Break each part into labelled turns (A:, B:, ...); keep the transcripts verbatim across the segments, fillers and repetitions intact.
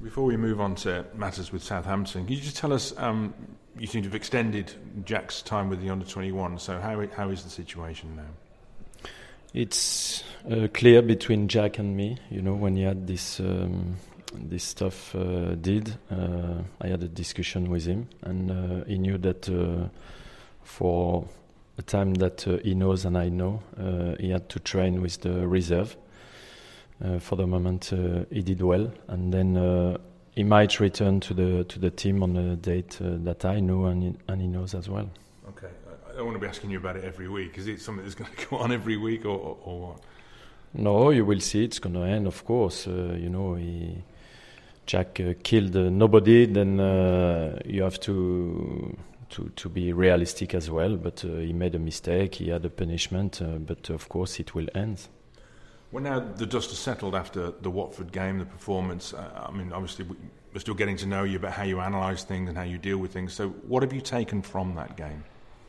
A: Before we move on to matters with Southampton, can you just tell us, um, you seem to have extended Jack's time with the under twenty-one, so how how is the situation now?
B: It's uh, clear between Jack and me, you know, when he had this um, this stuff uh, did, uh, I had a discussion with him, and uh, he knew that uh, for a time that uh, he knows and I know, uh, he had to train with the reserve. Uh, for the moment, uh, he did well, and then uh, he might return to the to the team on a date uh, that I know and he, and he knows as well.
A: Okay, I don't want to be asking you about it every week. Is it something that's going to go on every week, or, or, or what?
B: No, you will see it's going to end, of course. Uh, you know, he, Jack uh, killed uh, nobody. Then uh, you have to to to be realistic as well. But uh, he made a mistake. He had a punishment. Uh, but of course, it will end.
A: Well, now the dust has settled after the Watford game, the performance. Uh, I mean, obviously, we're still getting to know you about how you analyse things and how you deal with things. So what have you taken from that game?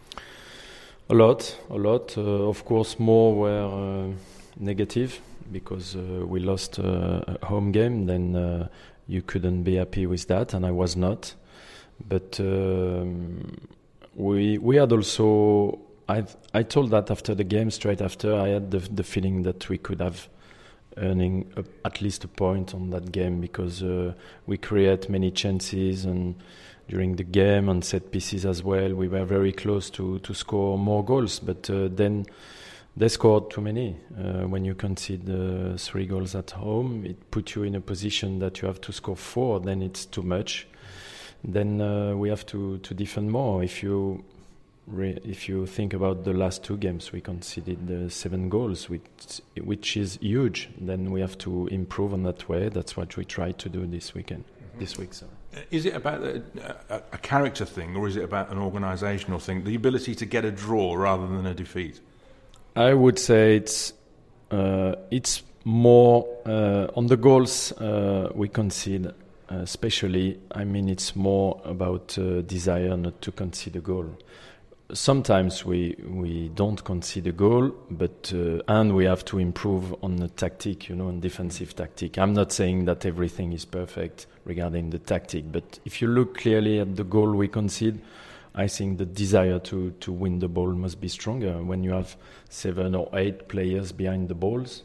B: A lot, a lot. Uh, of course, more were uh, negative because uh, we lost uh, a home game. Then uh, you couldn't be happy with that, and I was not. But um, we we had also... I I told that after the game, straight after, I had the the feeling that we could have earning a, at least a point on that game because uh, we create many chances, and during the game and set pieces as well, we were very close to, to score more goals. But uh, then they scored too many. Uh, when you concede uh, three goals at home, it puts you in a position that you have to score four. Then it's too much. Then uh, we have to, to defend more. If you Re- if you think about the last two games, we conceded uh, seven goals, which, which is huge. Then we have to improve on that way. That's what we try to do this weekend. Mm-hmm. This week, sorry.
A: Is it about a, a, a character thing, or is it about an organisational thing? The ability to get a draw rather than a defeat?
B: I would say it's uh, it's more uh, on the goals uh, we concede. Uh, especially, I mean, it's more about uh, desire not to concede a goal. Sometimes we we don't concede a goal, but uh, and we have to improve on the tactic, you know, on defensive tactic. I'm not saying that everything is perfect regarding the tactic, but if you look clearly at the goal we concede, I think the desire to, to win the ball must be stronger. When you have seven or eight players behind the balls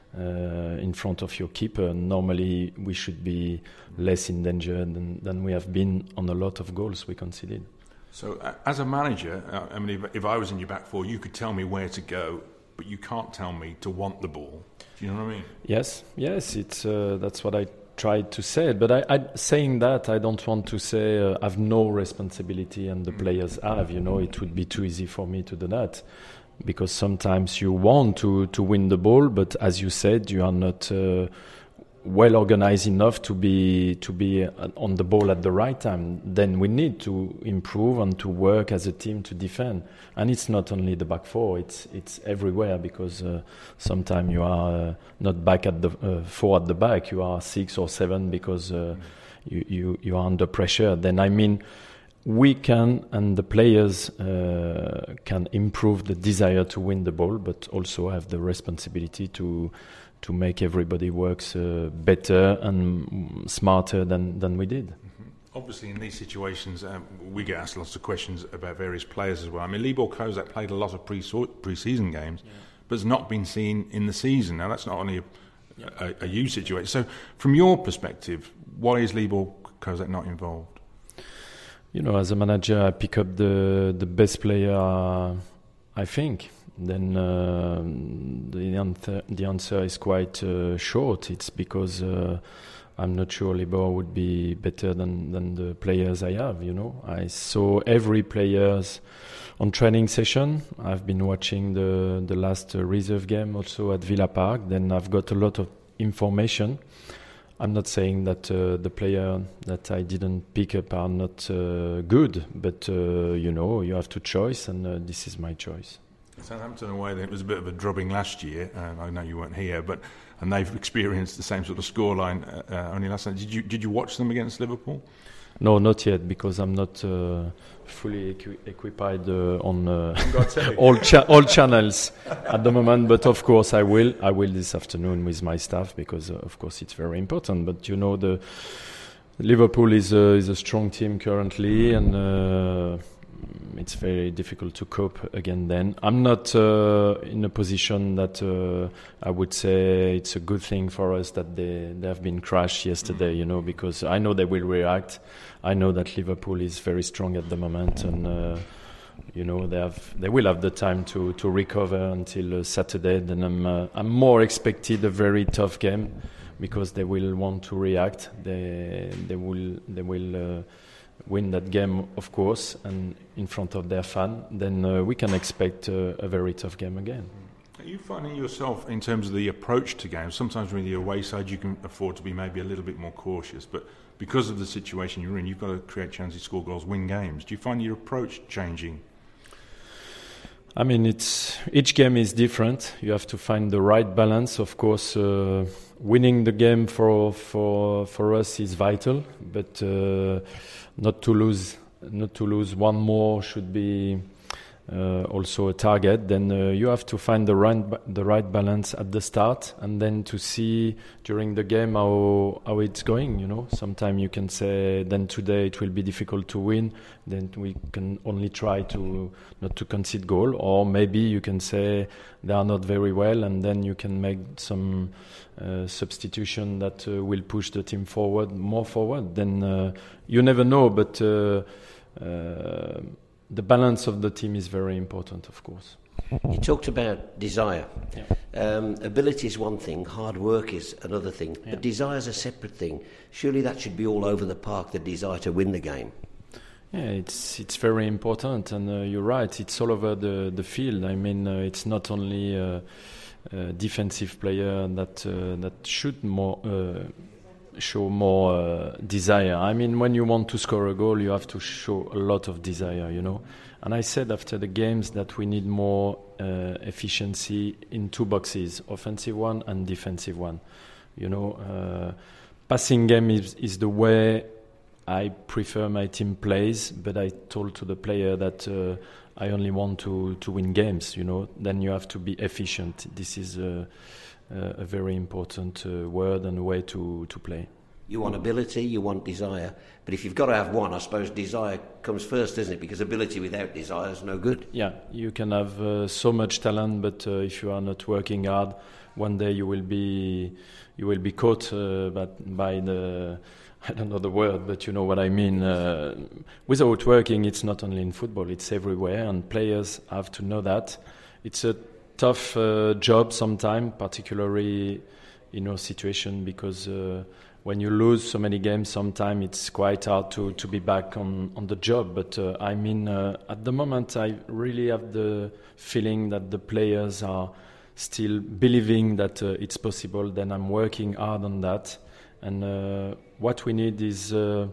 B: uh, in front of your keeper, normally we should be less in danger than, than we have been on a lot of goals we conceded.
A: So, uh, as a manager, uh, I mean, if, if I was in your back four, you could tell me where to go, but you can't tell me to want the ball. Do you know what I mean? Yes,
B: yes, it's uh, that's what I tried to say. But I, I, saying that, I don't want to say uh, I've no responsibility and the mm. players have. You know, it would be too easy for me to do that, because sometimes you want to to win the ball, but as you said, you are not Uh, well organized enough to be to be on the ball at the right time. Then we need to improve and to work as a team to defend. And it's not only the back four; it's it's everywhere, because uh, sometimes you are uh, not back at the uh, four at the back. You are six or seven because uh, mm. you, you you are under pressure. Then I mean, we can, and the players uh, can improve the desire to win the ball, but also have the responsibility to. to make everybody works uh, better and smarter than, than we did.
A: Mm-hmm. Obviously, in these situations, um, we get asked lots of questions about various players as well. I mean, Libor Kozak played a lot of pre pre-season games, yeah. but has not been seen in the season. Now, that's not only a, yeah. a, a you situation. So, from your perspective, why is Libor Kozak not involved?
B: You know, as a manager, I pick up the the best player, uh, I think. Then uh, the, answer, the answer is quite uh, short. It's because uh, I'm not sure Libor would be better than, than the players I have, you know. I saw every players on training session. I've been watching the, the last uh, reserve game also at Villa Park. Then I've got a lot of information. I'm not saying that uh, the player that I didn't pick up are not uh, good, but, uh, you know, you have to choose, and uh, this is my choice.
A: Southampton away, it was a bit of a drubbing last year. Uh, I know you weren't here, but and they've experienced the same sort of scoreline uh, uh, only last night. Did you did you watch them against Liverpool?
B: No, not yet, because I'm not uh, fully equi- equipped uh, on uh, all cha- all channels at the moment. But of course, I will. I will this afternoon with my staff, because uh, of course it's very important. But you know, the Liverpool is a, is a strong team currently, and uh, it's very difficult to cope again then. I'm not uh, in a position that uh, I would say it's a good thing for us that they, they have been crushed yesterday, you know, because I know they will react. I know that Liverpool is very strong at the moment, and uh, you know they have they will have the time to, to recover until uh, Saturday. Then I'm uh, I'm more expected a very tough game, because they will want to react. They they will they will uh, win that game, of course, and in front of their fan. Then uh, we can expect uh, a very tough game again.
A: Are you finding yourself, in terms of the approach to games, sometimes with the away side you can afford to be maybe a little bit more cautious, but because of the situation you're in, you've got to create chances, score goals, win games. Do you find your approach changing?
B: I mean, it's each game is different. You have to find the right balance. Of course, uh, winning the game for for for us is vital, but uh, not to lose not to lose one more should be uh, also a target. Then uh, you have to find the right the right balance at the start, and then to see during the game how how it's going. You know, sometimes you can say, then today it will be difficult to win. Then we can only try to not to concede goal, or maybe you can say they are not very well, and then you can make some uh, substitution that uh, will push the team forward, more forward. Then uh, you never know, but uh, uh, the balance of the team is very important, of course.
C: You talked about desire.
B: Yeah.
C: Um, ability is one thing, hard work is another thing,
B: Yeah.
C: but desire is a separate thing. Surely that should be all over the park, the desire to win the game.
B: Yeah, it's it's very important, and uh, you're right. It's all over the the field. I mean, uh, it's not only a, a defensive player that uh, that should more uh, show more uh, desire. I mean, when you want to score a goal, you have to show a lot of desire, you know. And I said after the games that we need more uh, efficiency in two boxes: offensive one and defensive one. You know, uh, passing game is is the way I prefer my team plays, but I told to the player that uh, I only want to, to win games, you know. Then you have to be efficient. This is a, a very important uh, word and way to, to play.
C: You want ability, you want desire, but if you've got to have one, I suppose desire comes first, doesn't it? Because ability without desire is no good.
B: Yeah, you can have uh, so much talent, but uh, if you are not working hard, one day you will be you will be caught uh, by, by the... I don't know the word, but you know what I mean. Uh, without working, it's not only in football, it's everywhere, and players have to know that. It's a tough uh, job sometimes, particularly in our situation, because uh, when you lose so many games, sometimes it's quite hard to, to be back on, on the job. But uh, I mean, uh, at the moment, I really have the feeling that the players are still believing that uh, it's possible. Then I'm working hard on that. And uh, what we need is uh,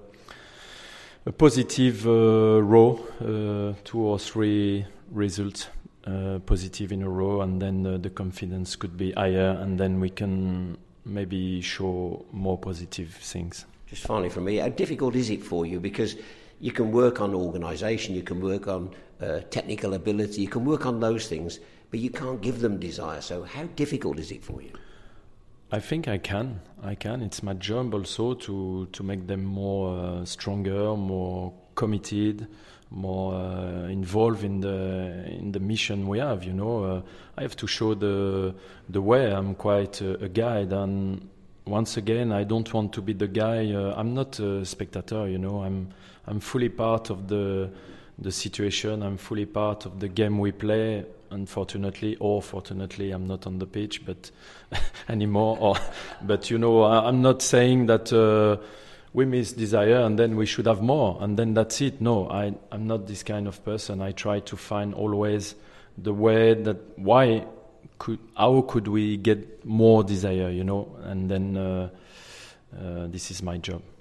B: a positive uh, row, uh, two or three results uh, positive in a row, and then uh, the confidence could be higher, and then we can maybe show more positive things.
C: Just finally from me, how difficult is it for you? Because you can work on organisation, you can work on uh, technical ability, you can work on those things, but you can't give them desire. So how difficult is it for you?
B: I think I can. I can. It's my job also to to make them more uh, stronger, more committed, more uh, involved in the in the mission we have. You know, uh, I have to show the the way. I'm quite uh, a guide, and once again, I don't want to be the guy. Uh, I'm not a spectator. You know, I'm I'm fully part of the the situation. I'm fully part of the game we play. Unfortunately or fortunately, I'm not on the pitch, but anymore. Or, but you know, I, I'm not saying that uh, we miss desire and then we should have more and then that's it. No, I, I'm not this kind of person. I try to find always the way that why could how could we get more desire, you know, and then uh, uh, this is my job.